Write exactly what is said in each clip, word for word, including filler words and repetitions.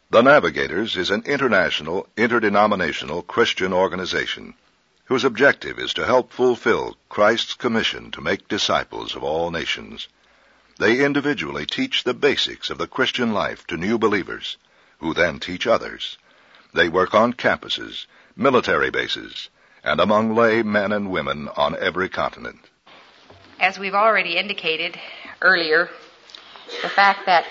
The Navigators is an international, interdenominational Christian organization whose objective is to help fulfill Christ's commission to make disciples of all nations. They individually teach the basics of the Christian life to new believers, who then teach others. They work on campuses, military bases, and among lay men and women on every continent. As we've already indicated earlier, the fact that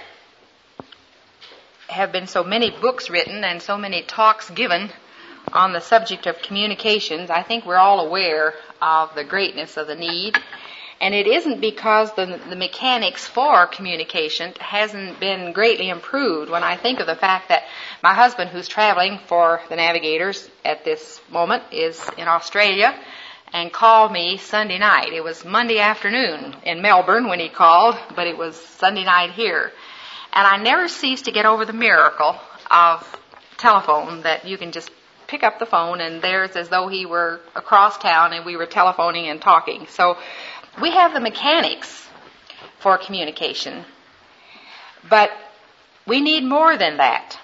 have been so many books written and so many talks given on the subject of communications, I think we're all aware of the greatness of the need. And it isn't because the, the mechanics for communication hasn't been greatly improved. When I think of the fact that my husband, who's traveling for the Navigators at this moment, is in Australia and called me Sunday night. It was Monday afternoon in Melbourne when he called, but it was Sunday night here. And I never cease to get over the miracle of telephone, that you can just pick up the phone and there's as though he were across town and we were telephoning and talking. So we have the mechanics for communication, but we need more than that.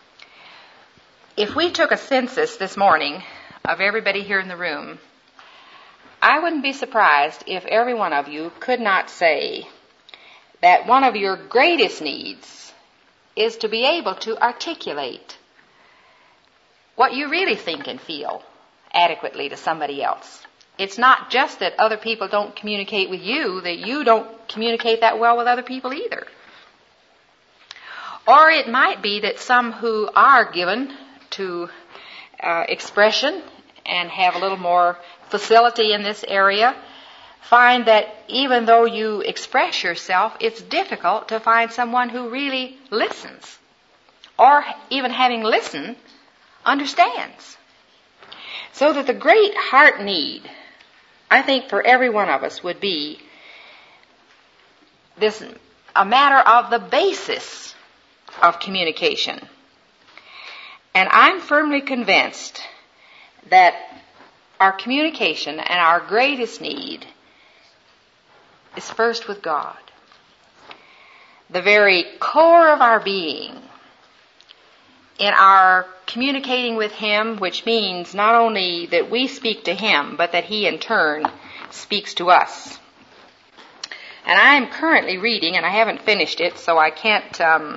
If we took a census this morning of everybody here in the room, I wouldn't be surprised if every one of you could not say that one of your greatest needs is to be able to articulate what you really think and feel adequately to somebody else. It's not just that other people don't communicate with you, that you don't communicate that well with other people either. Or it might be that some who are given to uh, expression and have a little more facility in this area find that even though you express yourself, it's difficult to find someone who really listens, or even having listened, understands. So that the great heart need, I think, for every one of us would be this, a matter of the basis of communication. And I'm firmly convinced that our communication and our greatest need is first with God. The very core of our being, in our communicating with Him, which means not only that we speak to Him, but that He in turn speaks to us. And I am currently reading, and I haven't finished it, so I can't um,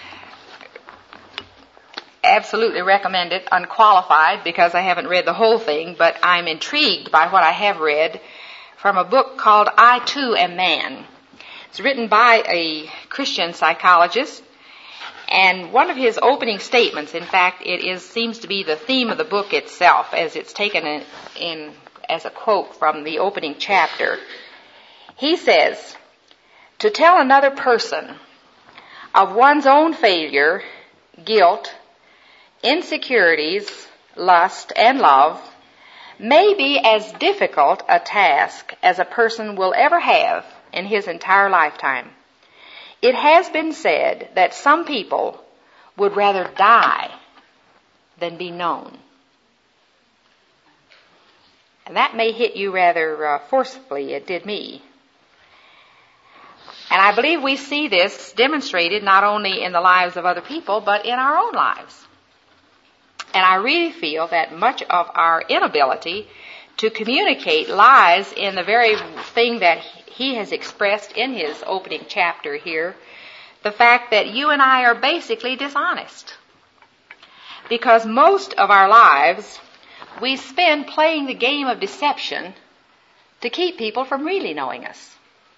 absolutely recommend it unqualified because I haven't read the whole thing, but I'm intrigued by what I have read from a book called I Too Am Man. It's written by a Christian psychologist, and one of his opening statements, in fact, it is seems to be the theme of the book itself, as it's taken in, in as a quote from the opening chapter. He says, "To tell another person of one's own failure, guilt, insecurities, lust, and love may be as difficult a task as a person will ever have in his entire lifetime. It has been said that some people would rather die than be known." And that may hit you rather uh, forcibly. It did me. And I believe we see this demonstrated not only in the lives of other people, but in our own lives. And I really feel that much of our inability to communicate lies in the very thing that he has expressed in his opening chapter here, the fact that you and I are basically dishonest. Because most of our lives we spend playing the game of deception to keep people from really knowing us.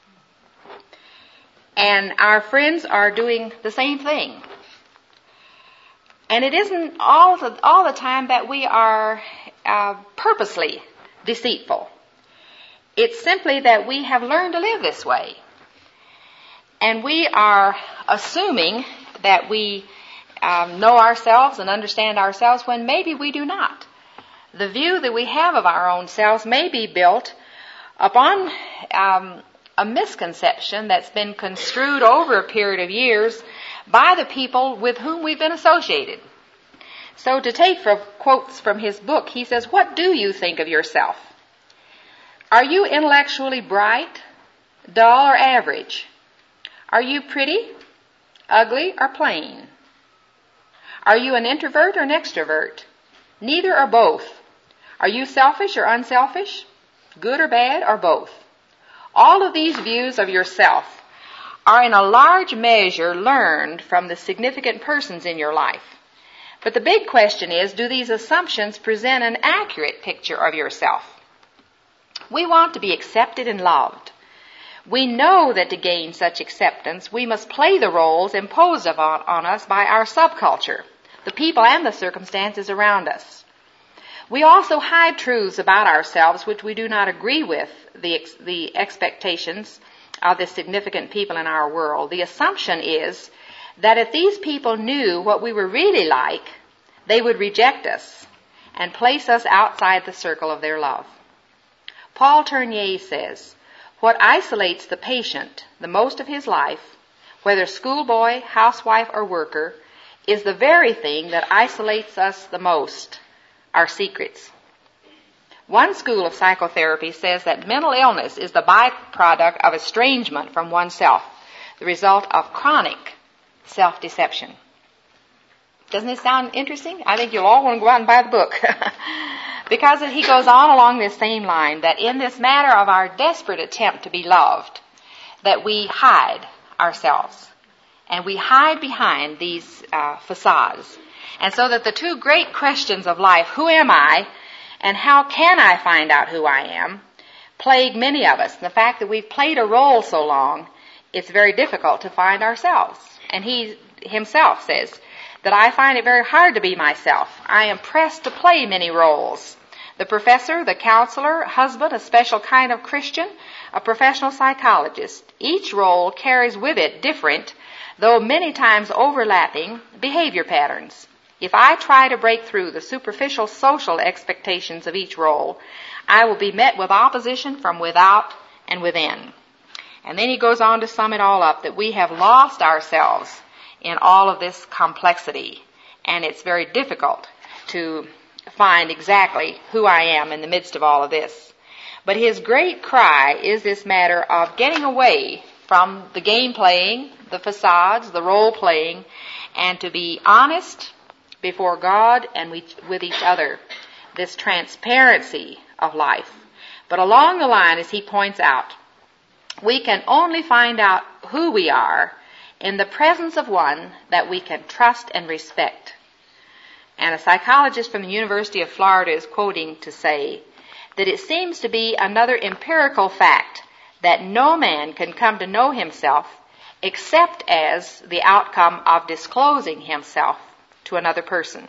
And our friends are doing the same thing. And it isn't all the, all the time that we are uh, purposely deceitful. It's simply that we have learned to live this way. And we are assuming that we um, know ourselves and understand ourselves when maybe we do not. The view that we have of our own selves may be built upon um, a misconception that's been construed over a period of years by the people with whom we've been associated. So to take from quotes from his book, he says, "What do you think of yourself? Are you intellectually bright, dull, or average? Are you pretty, ugly, or plain? Are you an introvert or an extrovert? Neither or both. Are you selfish or unselfish? Good or bad or both? All of these views of yourself are in a large measure learned from the significant persons in your life. But the big question is, do these assumptions present an accurate picture of yourself? We want to be accepted and loved. We know that to gain such acceptance, we must play the roles imposed upon on us by our subculture, the people and the circumstances around us. We also hide truths about ourselves which we do not agree with the, ex- the expectations of the significant people in our world. The assumption is that if these people knew what we were really like, they would reject us and place us outside the circle of their love. Paul Tournier says, what isolates the patient the most of his life, whether schoolboy, housewife, or worker, is the very thing that isolates us the most, our secrets. One school of psychotherapy says that mental illness is the byproduct of estrangement from oneself, the result of chronic self-deception. Doesn't this sound interesting? I think you'll all want to go out and buy the book. Because he goes on along this same line, that in this matter of our desperate attempt to be loved, that we hide ourselves. And we hide behind these uh, facades. And so that the two great questions of life, who am I and how can I find out who I am, plague many of us. The fact that we've played a role so long, it's very difficult to find ourselves. And he himself says that I find it very hard to be myself. I am pressed to play many roles. The professor, the counselor, husband, a special kind of Christian, a professional psychologist. Each role carries with it different, though many times overlapping, behavior patterns. If I try to break through the superficial social expectations of each role, I will be met with opposition from without and within. And then he goes on to sum it all up, that we have lost ourselves in all of this complexity, and it's very difficult to find exactly who I am in the midst of all of this. But his great cry is this matter of getting away from the game playing, the facades, the role playing, and to be honest before God and with each other. This transparency of life. But along the line, as he points out, we can only find out who we are in the presence of one that we can trust and respect. And a psychologist from the University of Florida is quoting to say that it seems to be another empirical fact that no man can come to know himself except as the outcome of disclosing himself to another person.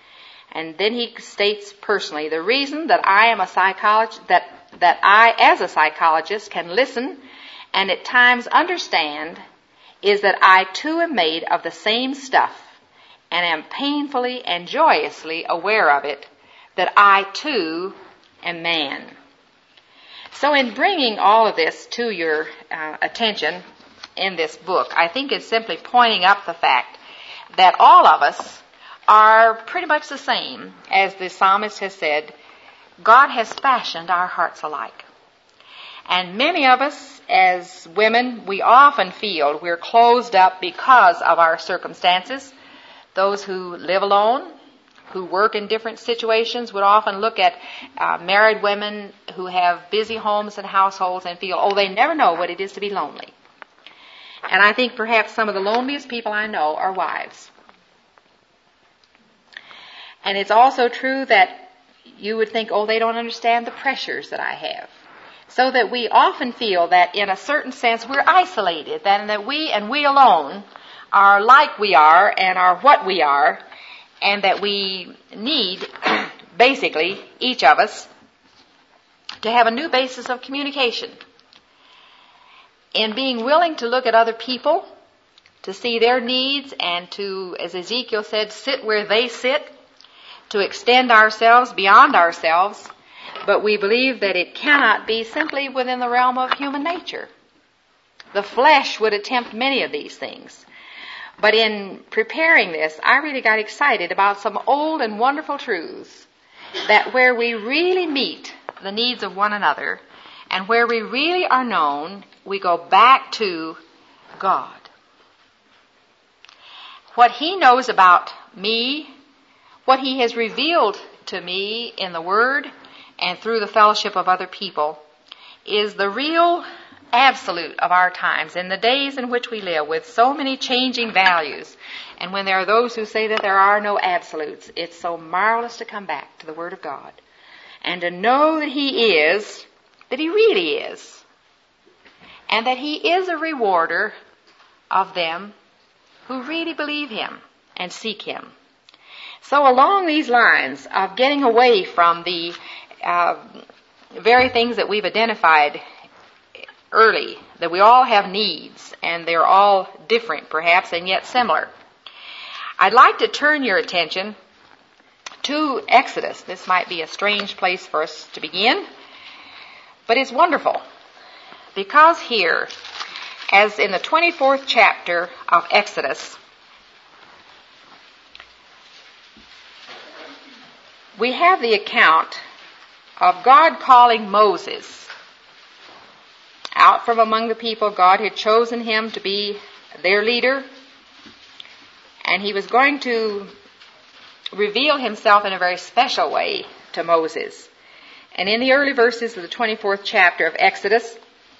And then he states personally, the reason that I am a psychologist, that, that I as a psychologist can listen and at times understand is that I too am made of the same stuff and am painfully and joyously aware of it, that I too am man. So in bringing all of this to your uh, attention in this book, I think it's simply pointing up the fact that all of us are pretty much the same. As the psalmist has said, God has fashioned our hearts alike. And many of us as women, we often feel we're closed up because of our circumstances. Those who live alone, who work in different situations, would often look at uh, married women who have busy homes and households and feel, oh, they never know what it is to be lonely. And I think perhaps some of the loneliest people I know are wives. And it's also true that you would think, oh, they don't understand the pressures that I have. So that we often feel that in a certain sense we're isolated, and that we and we alone are like we are and are what we are, and that we need, basically, each of us, to have a new basis of communication. In being willing to look at other people, to see their needs, and to, as Ezekiel said, sit where they sit, to extend ourselves beyond ourselves, but we believe that it cannot be simply within the realm of human nature. The flesh would attempt many of these things. But in preparing this, I really got excited about some old and wonderful truths, that where we really meet the needs of one another, and where we really are known, we go back to God. what he knows about me, what he has revealed to me in the Word and through the fellowship of other people, is the real absolute of our times, in the days in which we live, with so many changing values. And when there are those who say that there are no absolutes, it's so marvelous to come back to the Word of God and to know that he is, that he really is, and that he is a rewarder of them who really believe him and seek him. So along these lines of getting away from the uh, very things that we've identified early, that we all have needs, and they're all different perhaps and yet similar, I'd like to turn your attention to Exodus. This might be a strange place for us to begin, but it's wonderful, because here, as in the twenty-fourth chapter of Exodus, we have the account of God calling Moses out from among the people. God had chosen him to be their leader, and he was going to reveal himself in a very special way to Moses. And in the early verses of the twenty-fourth chapter of Exodus,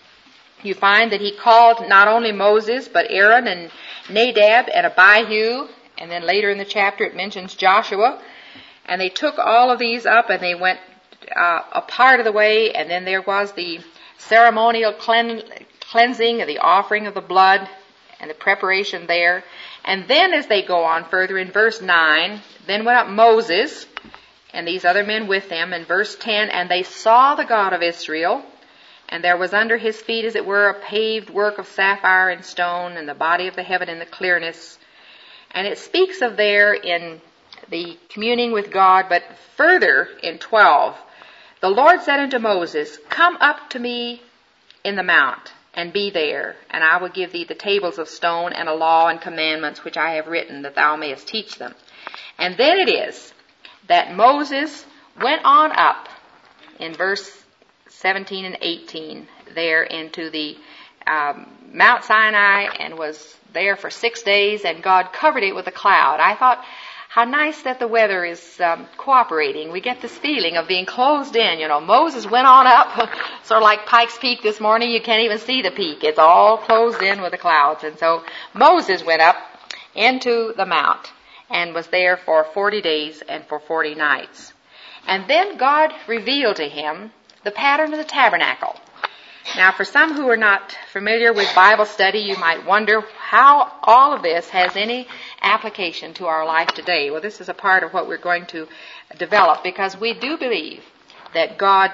you find that he called not only Moses, but Aaron and Nadab and Abihu, and then later in the chapter it mentions Joshua. And they took all of these up and they went uh, a part of the way, and then there was the ceremonial clean, cleansing of the offering of the blood and the preparation there. And then as they go on further in verse nine, then went up Moses and these other men with him. In verse ten, and they saw the God of Israel, and there was under his feet, as it were, a paved work of sapphire and stone, and the body of the heaven in the clearness. And it speaks of there in the communing with God, but further in twelve, the Lord said unto Moses, come up to me in the mount, and be there, and I will give thee the tables of stone and a law and commandments which I have written, that thou mayest teach them. And then it is that Moses went on up in verse seventeen and eighteen there into the um, Mount Sinai, and was there for six days, and God covered it with a cloud. I thought, how nice that the weather is um, cooperating. We get this feeling of being closed in. You know, Moses went on up, sort of like Pikes Peak this morning. You can't even see the peak. It's all closed in with the clouds. And so Moses went up into the mount and was there for forty days and for forty nights. And then God revealed to him the pattern of the tabernacle. Now, for some who are not familiar with Bible study, you might wonder how all of this has any application to our life today. Well, this is a part of what we're going to develop, because we do believe that God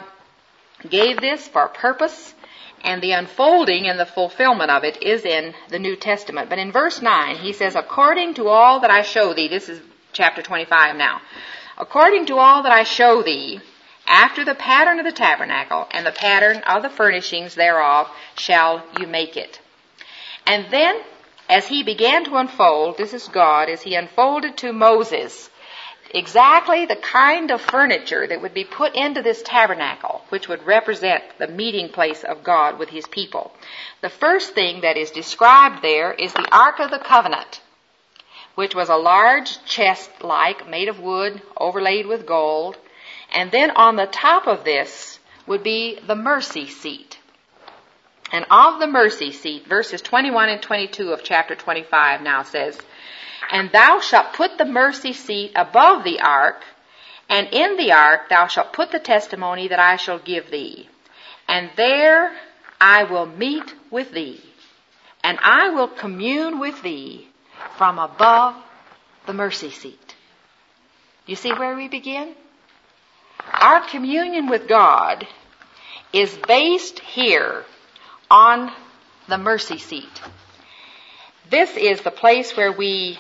gave this for a purpose, and the unfolding and the fulfillment of it is in the New Testament. But in verse nine, he says, according to all that I show thee, this is chapter twenty-five now, according to all that I show thee, after the pattern of the tabernacle and the pattern of the furnishings thereof shall you make it. And then, as he began to unfold, this is God, as he unfolded to Moses exactly the kind of furniture that would be put into this tabernacle, which would represent the meeting place of God with his people. The first thing that is described there is the Ark of the Covenant, which was a large chest-like, made of wood, overlaid with gold. And then on the top of this would be the mercy seat. And of the mercy seat, verses twenty-one and twenty-two of chapter twenty-five now says, and thou shalt put the mercy seat above the ark, and in the ark thou shalt put the testimony that I shall give thee. And there I will meet with thee, and I will commune with thee from above the mercy seat. You see where we begin? Our communion with God is based here on the mercy seat. This is the place where we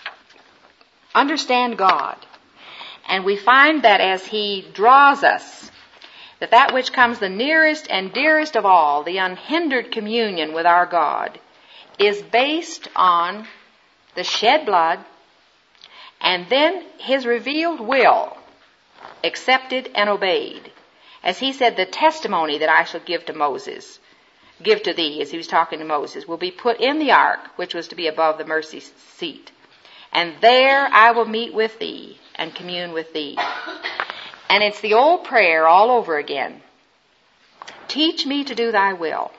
understand God, and we find that as he draws us, that that which comes the nearest and dearest of all, the unhindered communion with our God, is based on the shed blood and then his revealed will, accepted and obeyed. As he said, the testimony that I shall give to Moses, give to thee, as he was talking to Moses, will be put in the ark, which was to be above the mercy seat. and there I will meet with thee and commune with thee. And it's the old prayer all over again. Teach me to do thy will.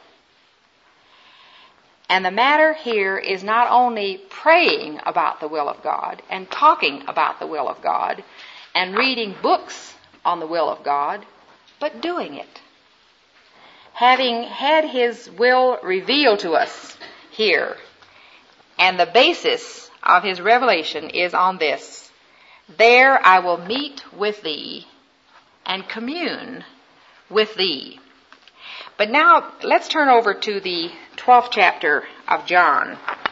And the matter here is not only praying about the will of God and talking about the will of God and reading books on the will of God, but doing it. Having had his will revealed to us here, and the basis of his revelation is on this: there I will meet with thee and commune with thee. But now let's turn over to the twelfth chapter of John.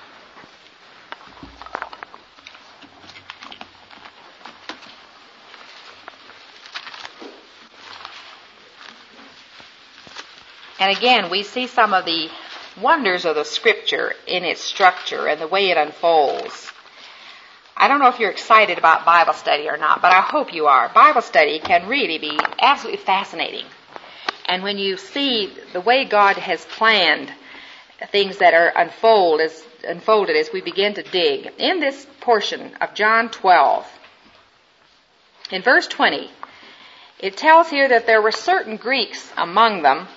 And again, we see some of the wonders of the Scripture in its structure and the way it unfolds. I don't know if you're excited about Bible study or not, but I hope you are. Bible study can really be absolutely fascinating. And when you see the way God has planned things that are unfold as, unfolded as we begin to dig, in this portion of John twelve, in verse twenty, it tells here that there were certain Greeks among them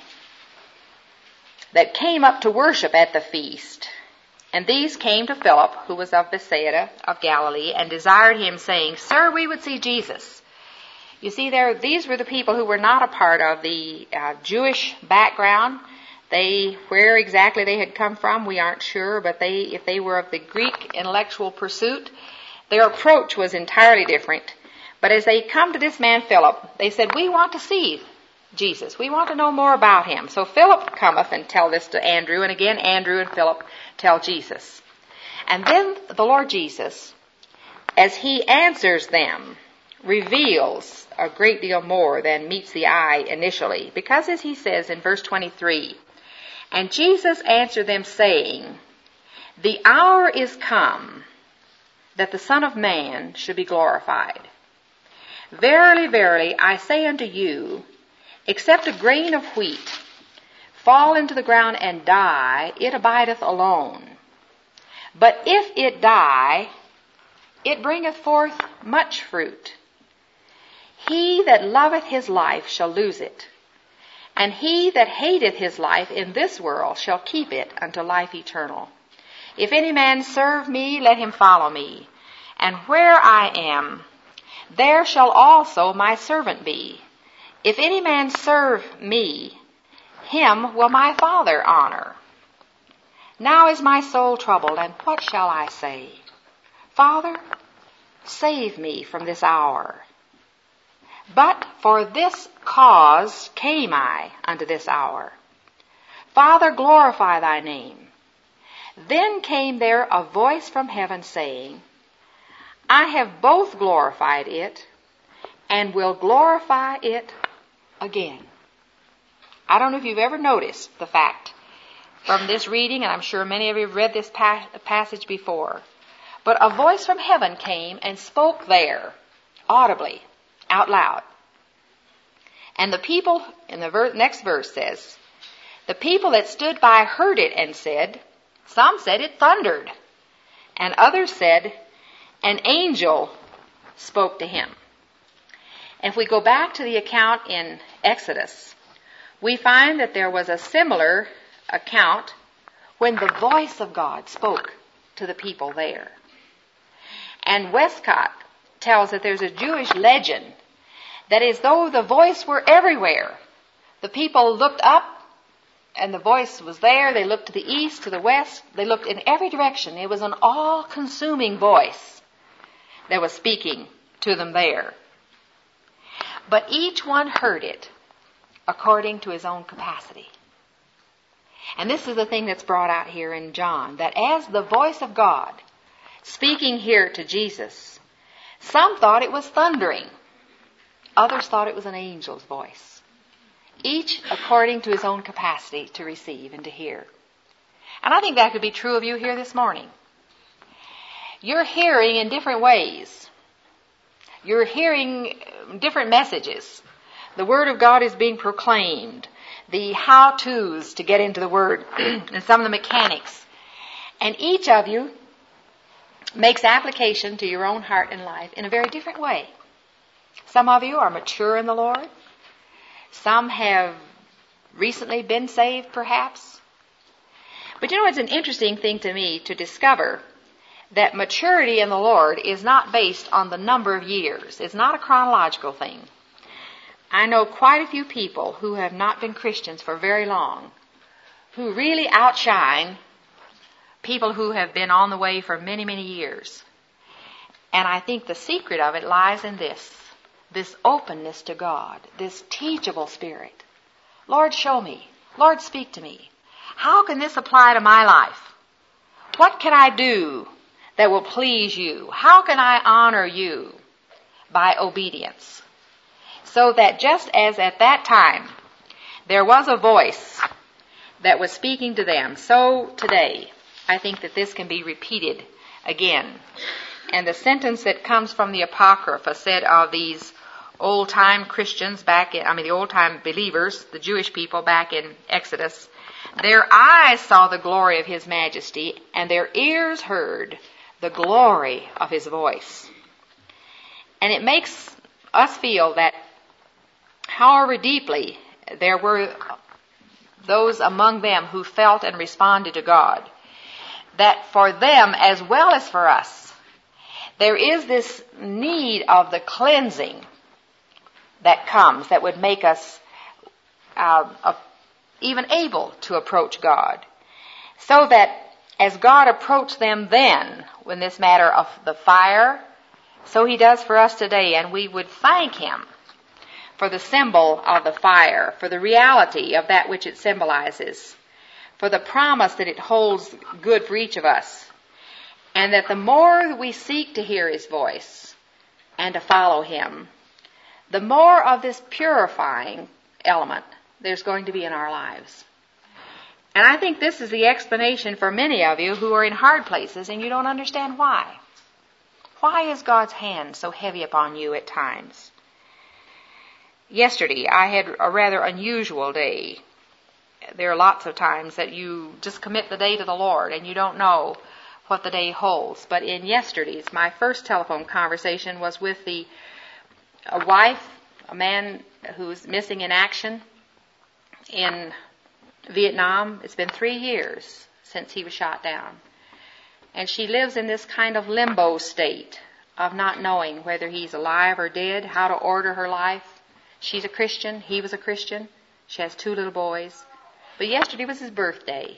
that came up to worship at the feast. And these came to Philip, who was of Bethsaida of Galilee, and desired him, saying, Sir, we would see Jesus. You see, there, these were the people who were not a part of the uh, Jewish background. They, where exactly they had come from, we aren't sure, but they, if they were of the Greek intellectual pursuit, their approach was entirely different. But as they come to this man Philip, they said, we want to see Jesus. We want to know more about him. So Philip cometh and tell this to Andrew, and again Andrew and Philip tell Jesus. And then the Lord Jesus, as he answers them, reveals a great deal more than meets the eye initially. Because as he says in verse twenty-three, and Jesus answered them, saying, the hour is come that the Son of Man should be glorified. Verily, verily, I say unto you, except a grain of wheat fall into the ground and die, it abideth alone. But if it die, it bringeth forth much fruit. He that loveth his life shall lose it, and he that hateth his life in this world shall keep it unto life eternal. If any man serve me, let him follow me. And where I am, there shall also my servant be. If any man serve me, him will my Father honor. Now is my soul troubled, and what shall I say? Father, save me from this hour. But for this cause came I unto this hour. Father, glorify thy name. Then came there a voice from heaven saying, I have both glorified it and will glorify it again. I don't know if you've ever noticed the fact from this reading, and I'm sure many of you have read this pa- passage before, but a voice from heaven came and spoke there audibly, out loud. And the people, in the ver- next verse says, the people that stood by heard it and said, some said it thundered, and others said, an angel spoke to him. And if we go back to the account in Exodus, we find that there was a similar account when the voice of God spoke to the people there. And Westcott tells that there's a Jewish legend that as though the voice were everywhere. The people looked up and the voice was there. They looked to the east, to the west. They looked in every direction. It was an all-consuming voice that was speaking to them there. But each one heard it according to his own capacity. And this is the thing that's brought out here in John, that as the voice of God speaking here to Jesus, some thought it was thundering. Others thought it was an angel's voice. Each according to his own capacity to receive and to hear. And I think that could be true of you here this morning. You're hearing in different ways. You're hearing different messages. The Word of God is being proclaimed. The how-tos to get into the Word and some of the mechanics. And each of you makes application to your own heart and life in a very different way. Some of you are mature in the Lord. Some have recently been saved, perhaps. But you know, it's an interesting thing to me to discover that maturity in the Lord is not based on the number of years. It's not a chronological thing. I know quite a few people who have not been Christians for very long, who really outshine people who have been on the way for many, many years. And I think the secret of it lies in this, this openness to God, this teachable spirit. Lord, show me. Lord, speak to me. How can this apply to my life? What can I do that will please you? How can I honor you? By obedience. So that just as at that time there was a voice that was speaking to them, so today I think that this can be repeated again. And the sentence that comes from the Apocrypha said of these old-time Christians back in, I mean the old-time believers, the Jewish people back in Exodus, their eyes saw the glory of His majesty, and their ears heard the glory of His voice. And it makes us feel that however deeply there were those among them who felt and responded to God, that for them as well as for us, there is this need of the cleansing that comes that would make us uh, uh, even able to approach God. So that as God approached them then, in this matter of the fire, so He does for us today, and we would thank Him for the symbol of the fire, for the reality of that which it symbolizes, for the promise that it holds good for each of us, and that the more we seek to hear His voice and to follow Him, the more of this purifying element there's going to be in our lives. And I think this is the explanation for many of you who are in hard places and you don't understand why. Why is God's hand so heavy upon you at times? Yesterday, I had a rather unusual day. There are lots of times that you just commit the day to the Lord and you don't know what the day holds. But in yesterday's, my first telephone conversation was with the a wife, a man who's missing in action in Vietnam. It's been three years since he was shot down. And she lives in this kind of limbo state of not knowing whether he's alive or dead, how to order her life. She's a Christian. He was a Christian. She has two little boys. But yesterday was his birthday.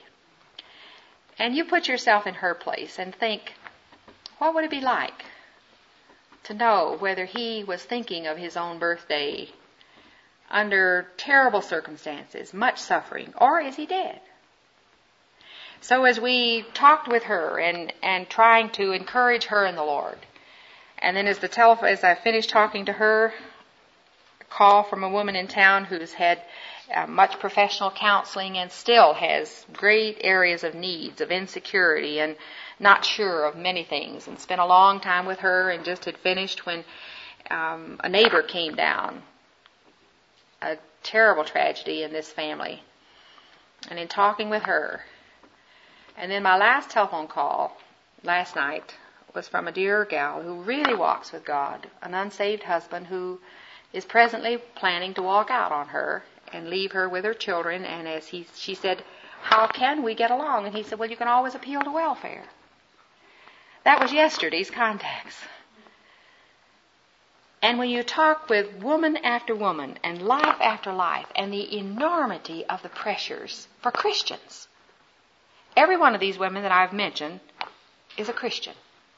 And you put yourself in her place and think, what would it be like to know whether he was thinking of his own birthday under terrible circumstances, much suffering, or is he dead? So as we talked with her and, and trying to encourage her in the Lord, and then as the telephone, as I finished talking to her, a call from a woman in town who's had uh, much professional counseling and still has great areas of needs, of insecurity, and not sure of many things, and spent a long time with her and just had finished when um, a neighbor came down. A terrible tragedy in this family. And in talking with her, and then my last telephone call last night was from a dear gal who really walks with God, an unsaved husband who is presently planning to walk out on her and leave her with her children. And as he, she said, how can we get along? And he said, well, you can always appeal to welfare. That was yesterday's contacts. And when you talk with woman after woman and life after life and the enormity of the pressures for Christians, every one of these women that I've mentioned is a Christian.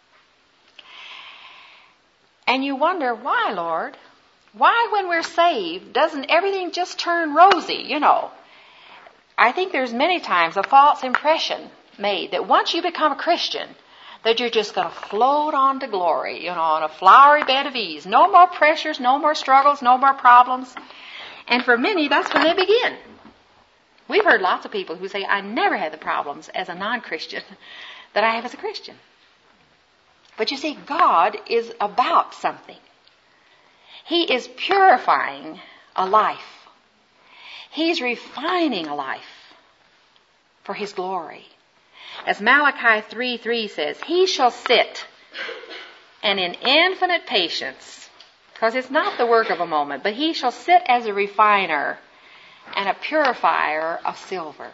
And you wonder, why, Lord? Why, when we're saved, doesn't everything just turn rosy, you know? I think there's many times a false impression made that once you become a Christian, that you're just going to float on to glory, you know, on a flowery bed of ease. No more pressures, no more struggles, no more problems. And for many, that's when they begin. We've heard lots of people who say, I never had the problems as a non-Christian that I have as a Christian. But you see, God is about something. He is purifying a life. He's refining a life for His glory. As Malachi three three says, he shall sit and in infinite patience, because it's not the work of a moment, but he shall sit as a refiner and a purifier of silver.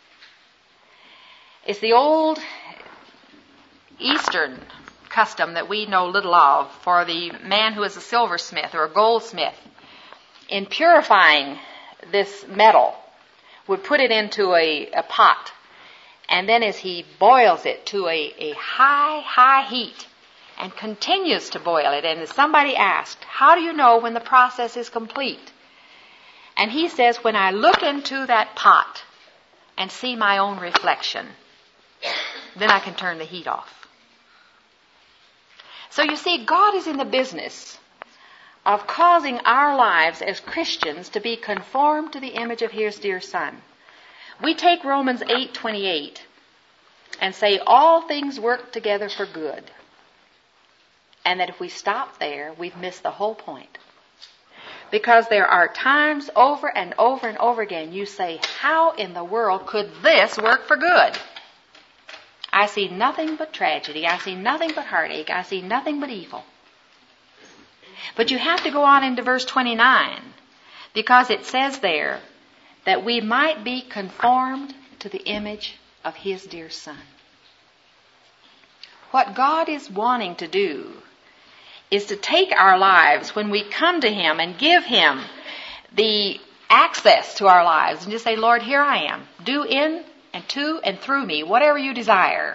It's the old Eastern custom that we know little of for the man who is a silversmith or a goldsmith. In purifying this metal, would put it into a, a pot, and then as he boils it to a, a high, high heat, and continues to boil it, and as somebody asked, how do you know when the process is complete? And he says, when I look into that pot and see my own reflection, then I can turn the heat off. So you see, God is in the business of causing our lives as Christians to be conformed to the image of His dear Son. We take Romans eight twenty-eight and say all things work together for good. And that if we stop there, we've missed the whole point. Because there are times over and over and over again you say, how in the world could this work for good? I see nothing but tragedy. I see nothing but heartache. I see nothing but evil. But you have to go on into verse twenty-nine, because it says there that we might be conformed to the image of His dear Son. What God is wanting to do is to take our lives when we come to Him and give Him the access to our lives and just say, Lord, here I am. Do in and to and through me whatever you desire.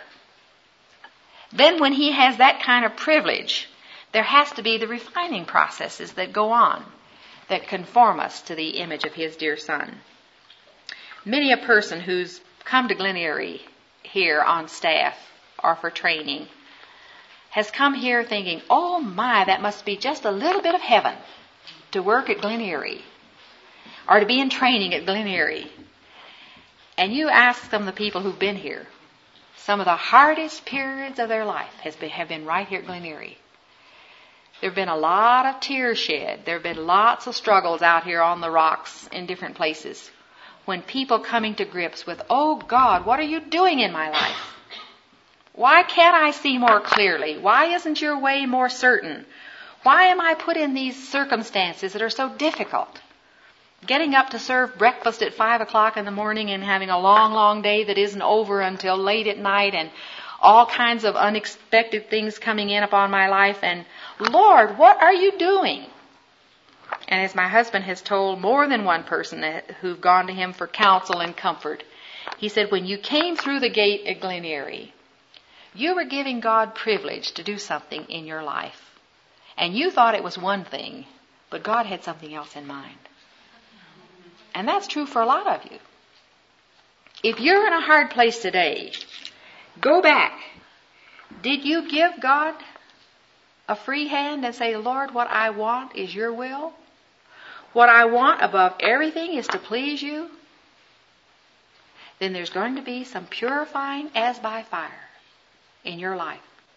Then when He has that kind of privilege, there has to be the refining processes that go on that conform us to the image of His dear Son. Many a person who's come to Glen Eyrie here on staff or for training has come here thinking, oh my, that must be just a little bit of heaven to work at Glen Eyrie or to be in training at Glen Eyrie. And you ask some of the people who've been here, some of the hardest periods of their life has been, have been right here at Glen Eyrie. There have been a lot of tears shed. There have been lots of struggles out here on the rocks in different places when people coming to grips with, oh God, what are you doing in my life? Why can't I see more clearly? Why isn't your way more certain? Why am I put in these circumstances that are so difficult? Getting up to serve breakfast at five o'clock in the morning and having a long, long day that isn't over until late at night, and all kinds of unexpected things coming in upon my life. And Lord, what are you doing? And as my husband has told more than one person that, who've gone to him for counsel and comfort, he said, when you came through the gate at Glen Eyrie, you were giving God privilege to do something in your life. And you thought it was one thing, but God had something else in mind. And that's true for a lot of you. If you're in a hard place today, go back. Did you give God a free hand and say, Lord, what I want is your will? What I want above everything is to please you? Then there's going to be some purifying as by fire in your life.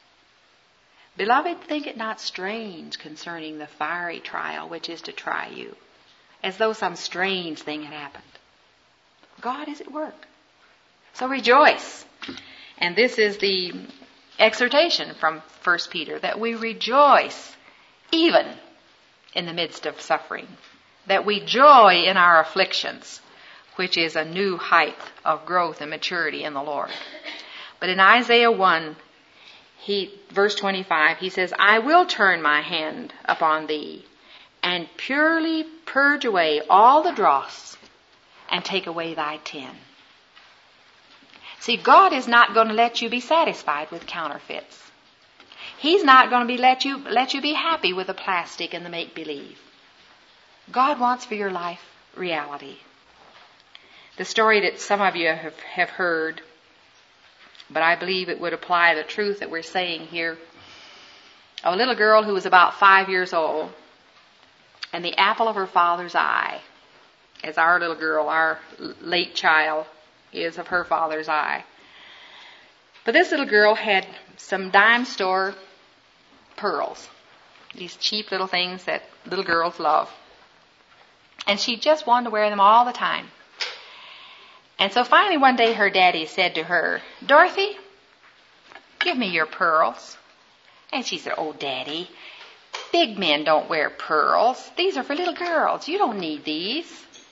Beloved, think it not strange concerning the fiery trial which is to try you, as though some strange thing had happened. God is at work. So rejoice. And this is the exhortation from First Peter, that we rejoice even in the midst of suffering, that we joy in our afflictions, which is a new height of growth and maturity in the Lord. But in Isaiah one, he, verse twenty-five, he says, I will turn my hand upon thee and purely purge away all the dross and take away thy tin. See, God is not going to let you be satisfied with counterfeits. He's not going to be let you let you be happy with the plastic and the make-believe. God wants for your life reality. The story that some of you have, have heard, but I believe it would apply the truth that we're saying here. A little girl who was about five years old, and the apple of her father's eye, as our little girl, our late child, is of her father's eye. But this little girl had some dime store pearls, these cheap little things that little girls love. And she just wanted to wear them all the time. And so finally one day her daddy said to her, Dorothy, give me your pearls. And she said, oh, Daddy, big men don't wear pearls. These are for little girls. You don't need these.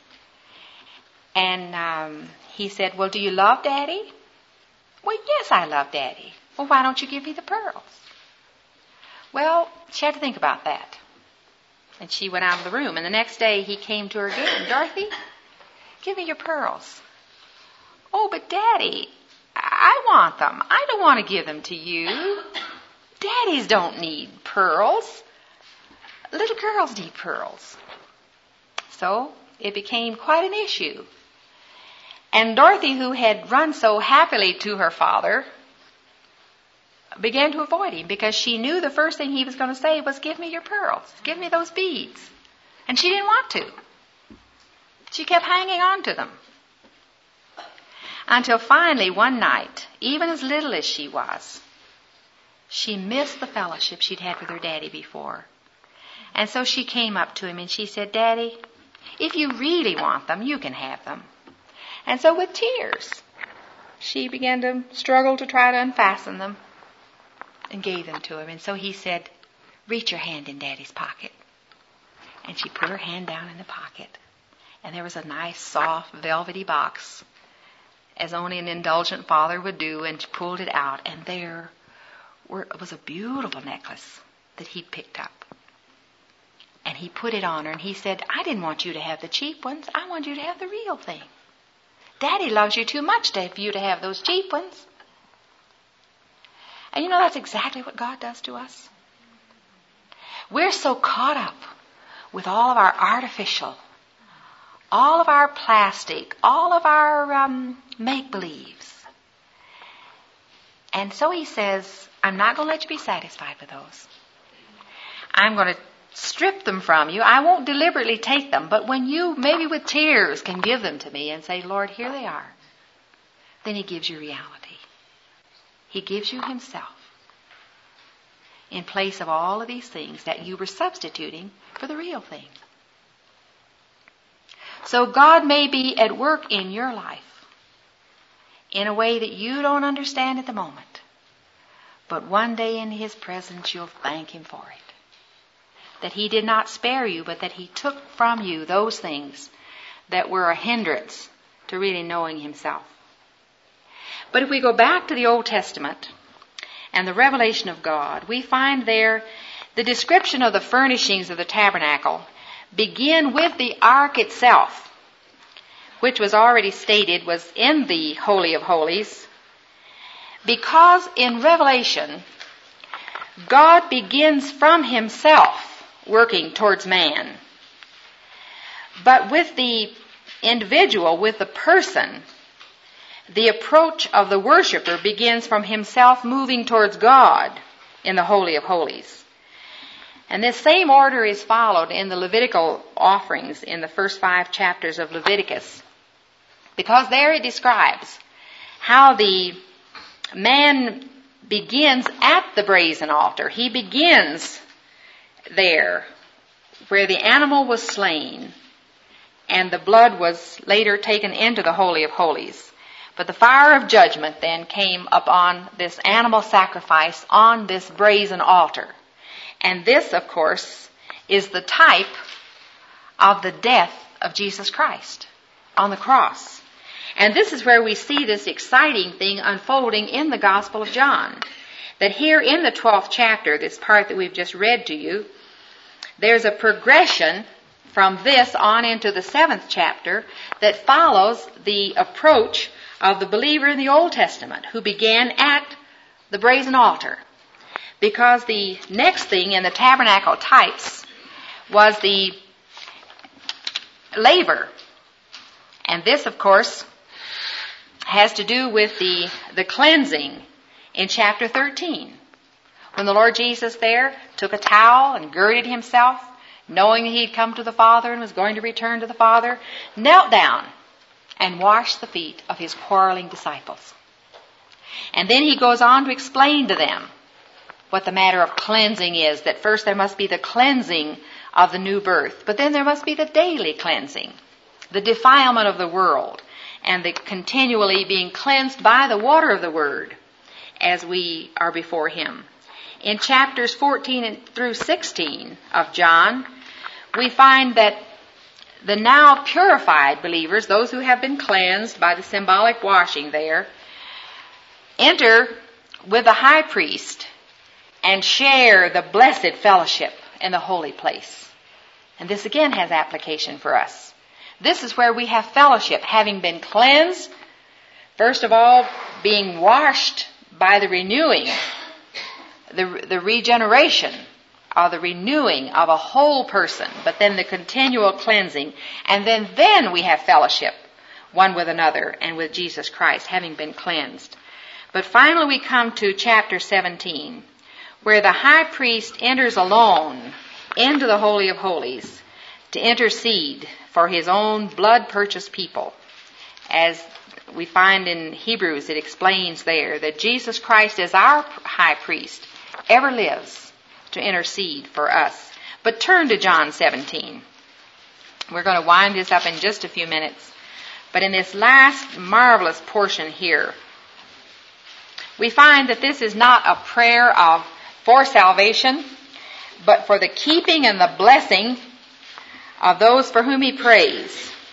And um, he said, well, do you love Daddy? Well, yes, I love Daddy. Well, why don't you give me the pearls? Well, she had to think about that. And she went out of the room. And the next day he came to her again. Dorothy, give me your pearls. Oh, but Daddy, I want them. I don't want to give them to you. Daddies don't need pearls. Little girls need pearls. So it became quite an issue. And Dorothy, who had run so happily to her father, began to avoid him because she knew the first thing he was going to say was, give me your pearls. Give me those beads. And she didn't want to. She kept hanging on to them. Until finally one night, even as little as she was, she missed the fellowship she'd had with her daddy before. And so she came up to him and she said, Daddy, if you really want them, you can have them. And so with tears, she began to struggle to try to unfasten them and gave them to him. And so he said, reach your hand in Daddy's pocket. And she put her hand down in the pocket. And there was a nice, soft, velvety box, as only an indulgent father would do, and she pulled it out. And there were, was a beautiful necklace that he'd picked up. And he put it on her, and he said, I didn't want you to have the cheap ones. I want you to have the real thing. Daddy loves you too much to, for you to have those cheap ones. And you know, that's exactly what God does to us. We're so caught up with all of our artificial, all of our plastic, all of our um, make-believes. And so he says, I'm not going to let you be satisfied with those. I'm going to strip them from you. I won't deliberately take them, but when you, maybe with tears, can give them to me and say, Lord, here they are, then he gives you reality. He gives you himself in place of all of these things that you were substituting for the real thing. So God may be at work in your life in a way that you don't understand at the moment, but one day in his presence you'll thank him for it. That he did not spare you, but that he took from you those things that were a hindrance to really knowing himself. But if we go back to the Old Testament and the revelation of God, we find there the description of the furnishings of the tabernacle begin with the ark itself, which was already stated was in the Holy of Holies, because in Revelation, God begins from himself working towards man. But with the individual, with the person, the approach of the worshiper begins from himself moving towards God in the Holy of Holies. And this same order is followed in the Levitical offerings in the first five chapters of Leviticus, because there it describes how the man begins at the brazen altar. He begins there where the animal was slain and the blood was later taken into the Holy of Holies. But the fire of judgment then came upon this animal sacrifice on this brazen altar. And this, of course, is the type of the death of Jesus Christ on the cross. And this is where we see this exciting thing unfolding in the Gospel of John. That here in the twelfth chapter, this part that we've just read to you, there's a progression from this on into the seventh chapter that follows the approach of the believer in the Old Testament who began at the brazen altar. Because the next thing in the tabernacle types was the laver. And this, of course, has to do with the, the cleansing in chapter thirteen. When the Lord Jesus there took a towel and girded himself, knowing that he'd come to the Father and was going to return to the Father, knelt down and washed the feet of his quarreling disciples. And then he goes on to explain to them what the matter of cleansing is, that first there must be the cleansing of the new birth, but then there must be the daily cleansing, the defilement of the world, and the continually being cleansed by the water of the Word as we are before Him. In chapters fourteen through sixteen of John, we find that the now purified believers, those who have been cleansed by the symbolic washing there, enter with the high priest and share the blessed fellowship in the holy place. And this again has application for us. This is where we have fellowship, having been cleansed, first of all, being washed by the renewing, the, the regeneration, or the renewing of a whole person, but then the continual cleansing. And then, then we have fellowship, one with another and with Jesus Christ, having been cleansed. But finally we come to chapter seventeen, where the high priest enters alone into the Holy of Holies to intercede for his own blood-purchased people. As we find in Hebrews, it explains there that Jesus Christ, as our high priest, ever lives to intercede for us. But turn to John seventeen. We're going to wind this up in just a few minutes. But in this last marvelous portion here, we find that this is not a prayer of for salvation, but for the keeping and the blessing of those for whom he prays.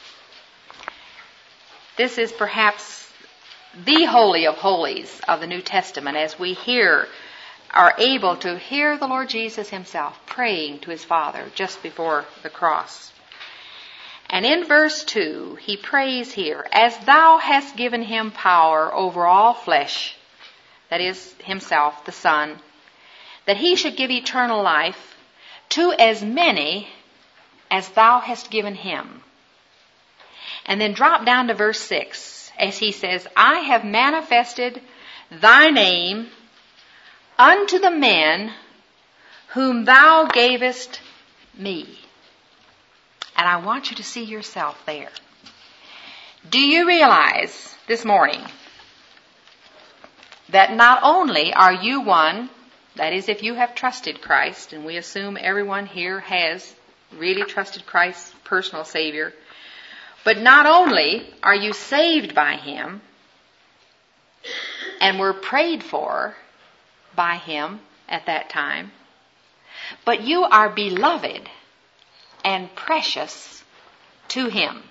This is perhaps the Holy of Holies of the New Testament, as we hear are able to hear the Lord Jesus himself praying to his Father just before the cross. And in verse two, he prays here, as thou hast given him power over all flesh, that is himself, the Son, that he should give eternal life to as many as thou hast given him. And then drop down to verse six, as he says, I have manifested thy name unto the men whom thou gavest me. And I want you to see yourself there. Do you realize this morning that not only are you one, that is, if you have trusted Christ, and we assume everyone here has really trusted Christ, personal Savior, but not only are you saved by him and were prayed for by him at that time, but you are beloved and precious to him.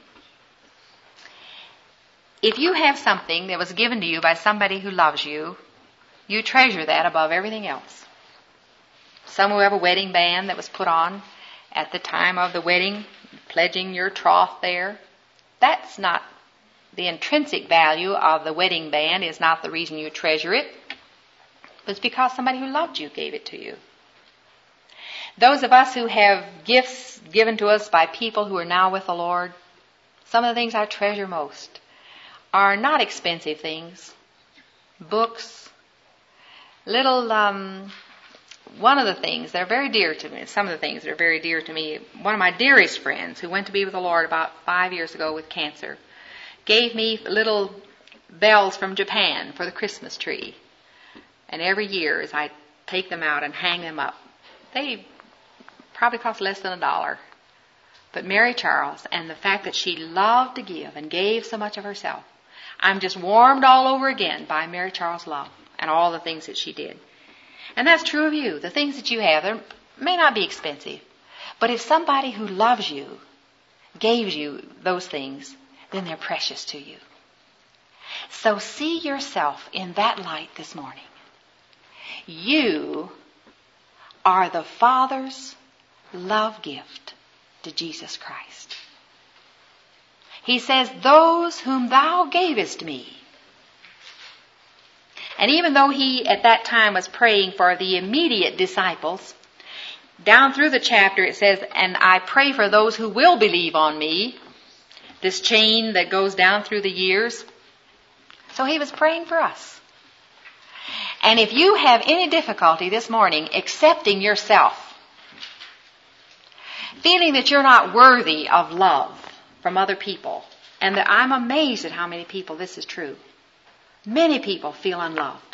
If you have something that was given to you by somebody who loves you, you treasure that above everything else. Some who have a wedding band that was put on at the time of the wedding, pledging your troth there, that's not the intrinsic value of the wedding band, is not the reason you treasure it. It's because somebody who loved you gave it to you. Those of us who have gifts given to us by people who are now with the Lord, some of the things I treasure most are not expensive things. Books, little, um, one of the things that are very dear to me, some of the things that are very dear to me, one of my dearest friends who went to be with the Lord about five years ago with cancer, gave me little bells from Japan for the Christmas tree. And every year as I take them out and hang them up, they probably cost less than a dollar. But Mary Charles, and the fact that she loved to give and gave so much of herself, I'm just warmed all over again by Mary Charles' love and all the things that she did. And that's true of you. The things that you have, they may not be expensive. But if somebody who loves you gave you those things, then they're precious to you. So see yourself in that light this morning. You are the Father's love gift to Jesus Christ. He says, those whom thou gavest me. And even though he at that time was praying for the immediate disciples, down through the chapter it says, and I pray for those who will believe on me, this chain that goes down through the years. So he was praying for us. And if you have any difficulty this morning accepting yourself, feeling that you're not worthy of love from other people, and that I'm amazed at how many people this is true. Many people feel unloved.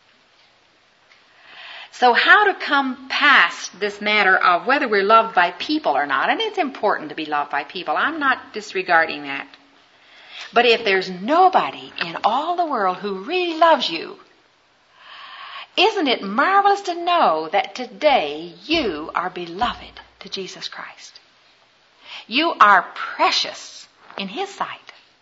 So how to come past this matter of whether we're loved by people or not, and it's important to be loved by people. I'm not disregarding that. But if there's nobody in all the world who really loves you, isn't it marvelous to know that today you are beloved to Jesus Christ? You are precious in His sight.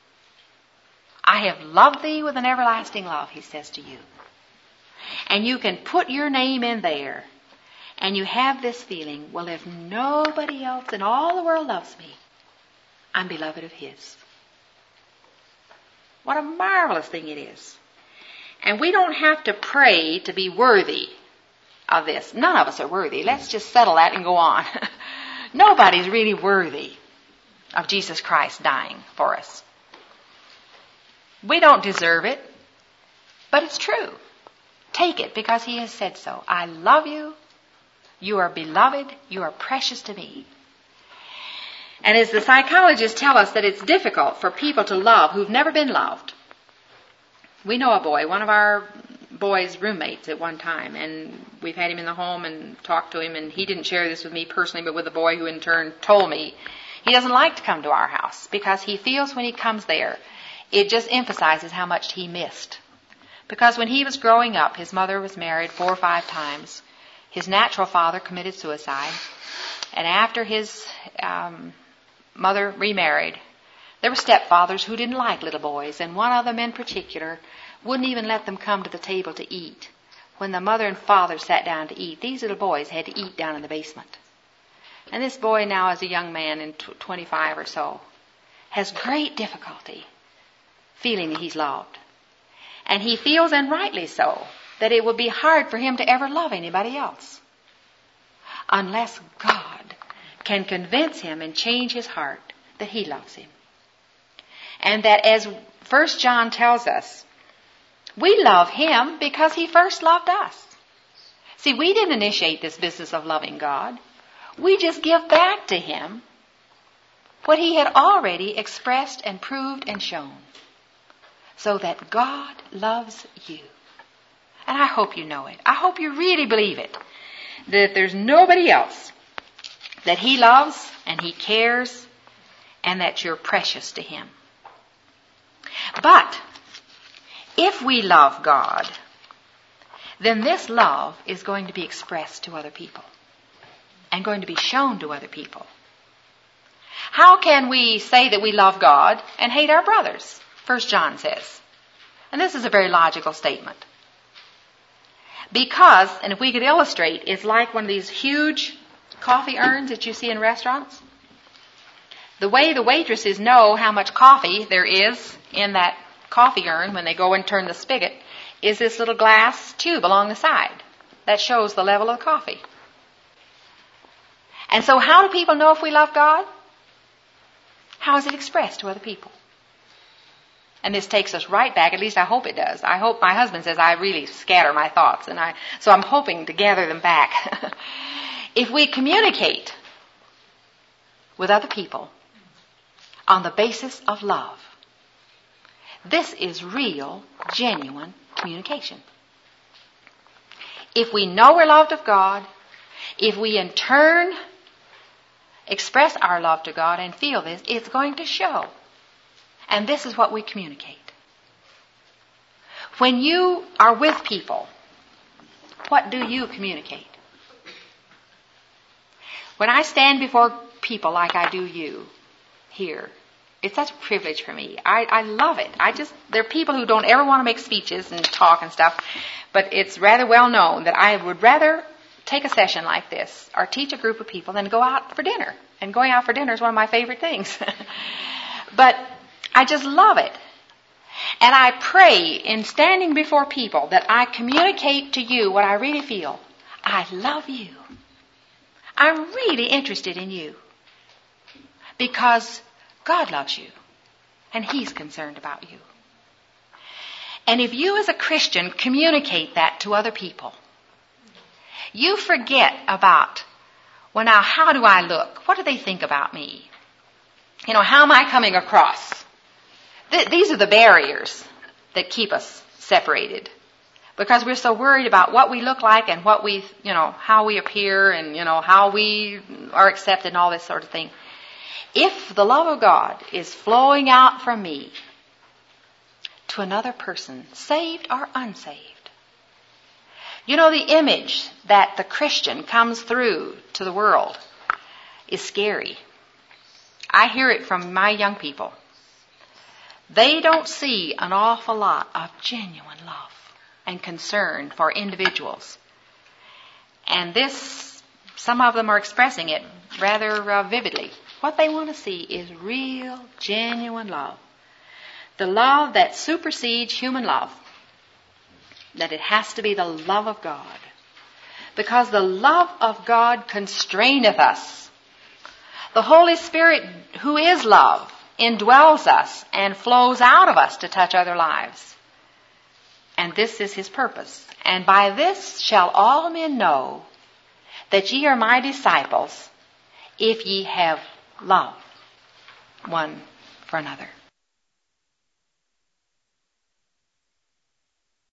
I have loved thee with an everlasting love, He says to you. And you can put your name in there, and you have this feeling, well, if nobody else in all the world loves me, I'm beloved of His. What a marvelous thing it is. And we don't have to pray to be worthy of this. None of us are worthy. Let's just settle that and go on. Nobody's really worthy of Jesus Christ dying for us. We don't deserve it, but it's true. Take it because He has said so. I love you. You are beloved. You are precious to me. And as the psychologists tell us that it's difficult for people to love who've never been loved. We know a boy, one of our boys' roommates at one time, and we've had him in the home and talked to him, and he didn't share this with me personally, but with a boy who in turn told me he doesn't like to come to our house because he feels when he comes there, it just emphasizes how much he missed. Because when he was growing up, his mother was married four or five times. His natural father committed suicide. And after his um, mother remarried, there were stepfathers who didn't like little boys, and one of them in particular wouldn't even let them come to the table to eat. When the mother and father sat down to eat, these little boys had to eat down in the basement. And this boy now, as a young man in twenty-five or so, has great difficulty feeling that he's loved. And he feels, and rightly so, that it would be hard for him to ever love anybody else unless God can convince him and change his heart that He loves him. And that, as First John tells us, we love Him because He first loved us. See, we didn't initiate this business of loving God. We just give back to Him what He had already expressed and proved and shown. So that God loves you. And I hope you know it. I hope you really believe it. That there's nobody else that He loves and He cares, and that you're precious to Him. But if we love God, then this love is going to be expressed to other people and going to be shown to other people. How can we say that we love God and hate our brothers? First John says. And this is a very logical statement. Because, and if we could illustrate, it's like one of these huge coffee urns that you see in restaurants. The way the waitresses know how much coffee there is in that coffee urn when they go and turn the spigot is this little glass tube along the side that shows the level of coffee. And so how do people know if we love God? How is it expressed to other people? And this takes us right back, at least I hope it does. I hope, my husband says I really scatter my thoughts, and I, so I'm hoping to gather them back. If we communicate with other people on the basis of love, this is real, genuine communication. If we know we're loved of God, if we in turn express our love to God and feel this, it's going to show. And this is what we communicate. When you are with people, what do you communicate? When I stand before people like I do you here, it's such a privilege for me. I, I love it. I just, there are people who don't ever want to make speeches and talk and stuff, but it's rather well known that I would rather take a session like this or teach a group of people than go out for dinner. And going out for dinner is one of my favorite things. But I just love it. And I pray in standing before people that I communicate to you what I really feel. I love you. I'm really interested in you. Because God loves you. And He's concerned about you. And if you as a Christian communicate that to other people, you forget about, well, now, how do I look? What do they think about me? You know, how am I coming across? Th- these are the barriers that keep us separated. Because we're so worried about what we look like and what we, you know, how we appear and, you know, how we are accepted and all this sort of thing. If the love of God is flowing out from me to another person, saved or unsaved. You know, the image that the Christian comes through to the world is scary. I hear it from my young people. They don't see an awful lot of genuine love and concern for individuals. And this, some of them are expressing it rather uh, vividly. What they want to see is real, genuine love. The love that supersedes human love. That it has to be the love of God. Because the love of God constraineth us. The Holy Spirit, who is love, indwells us and flows out of us to touch other lives. And this is His purpose. And by this shall all men know that ye are my disciples, if ye have love one for another.